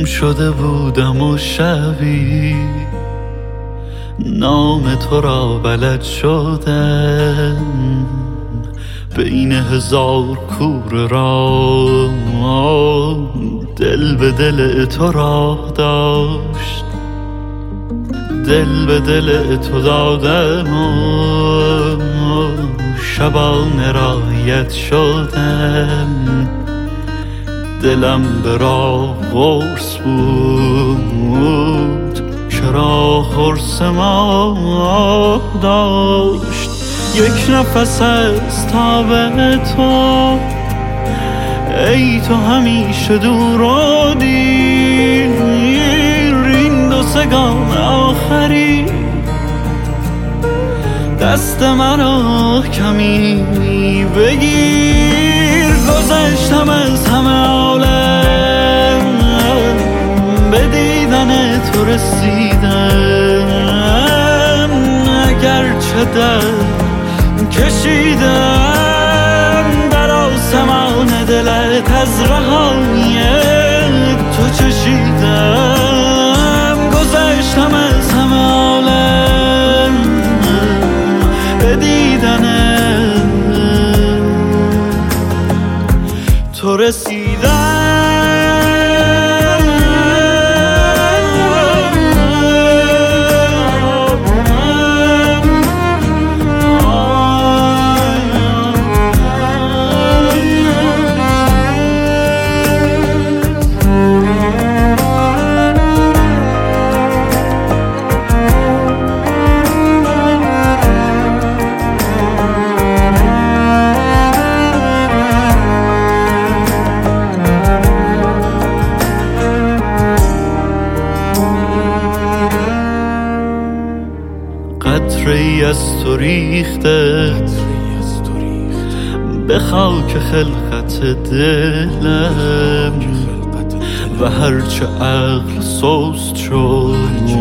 شده بودم و شبی نام تو را بلد شدم، بین هزار کوره را دل به دل تو را داشت، دل به دل تو دادم و شبانه رایت شدم. دلم به راه قرص بود، چرا قرص ما داشت. یک نفس از تاب تو، ای تو همیشه دور و دیر، این دو سگام آخری دست منو کمی بگیر. گذشتم از همه عالم، به دیدن تو رسیدم، اگرچه درد کشیدم در آسمان دلت، از رهایی تو چشیدم. گذشتم از همه عالم، به دیدن تو رسیدم. قطره‌ای از تو ریخته به خاک خلقت دلم، و هرچه عقل سست شد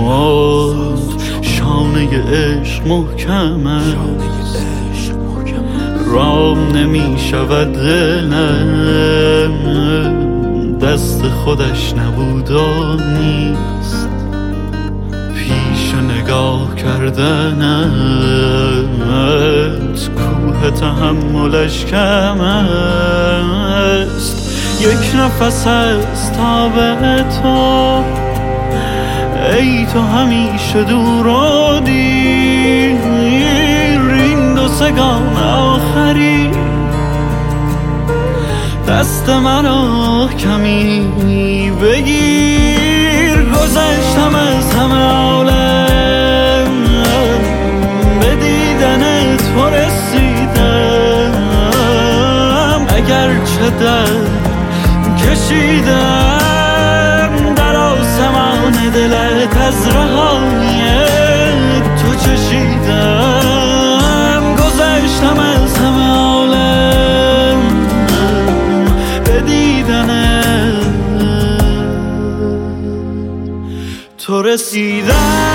شانه عشق محکم است. رام نمی شود دلم، دست خودش نبود و نیست. پیش نگاه کردنت کوه تحملش کم است. یک نفس از تاب تو، ای تو همیشه دور و دیر، این دو سگام آخری دست منو کمی بگیر. گذشتم از همه عالم، به دیدن تو رسیدم، اگرچه درد کشیدم در آسمان دلت، از رهایی تو چشیدم. گذشتم از همه عالم، به دیدن تو رسیدم.